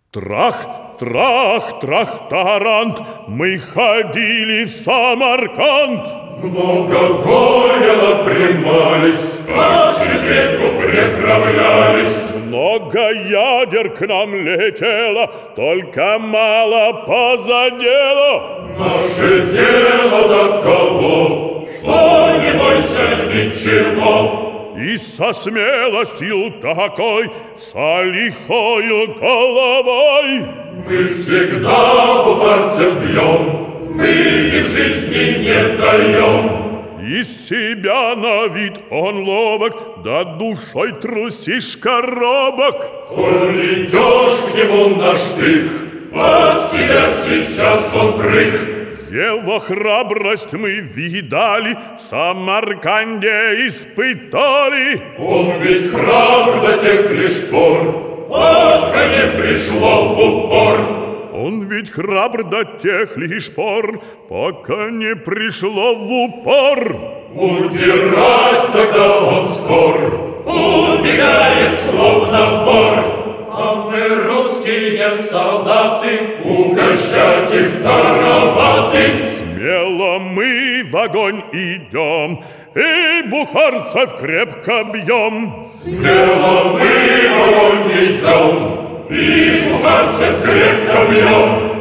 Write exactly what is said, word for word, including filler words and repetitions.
Трах, трах, трах-тарант, мы ходили в Самарканд. Много горя напрямались, а через реку переправлялись. Много ядер к нам летело, только мало позадело. Наше дело таково, что не бойся ничего. И со смелостью такой, со лихою головой мы всегда бухарцев бьем, мы их жизни не даем. Из себя на вид он ловок, да душой трусишка робок. Коль идешь к нему на штык, под тебя сейчас он прыг. Его храбрость мы видали, в Самарканде испытали. Он ведь храбр до тех лишь пор, пока не пришло в упор. Он ведь храбр до тех лишь пор, пока не пришло в упор. Удирать тогда он скор, убегает словно вор. А мы, русские солдаты, угощать их тароваты. Смело мы в огонь идем, и бухарцев крепко бьем. Смело мы в огонь идем, и бухарцев крепко бьем.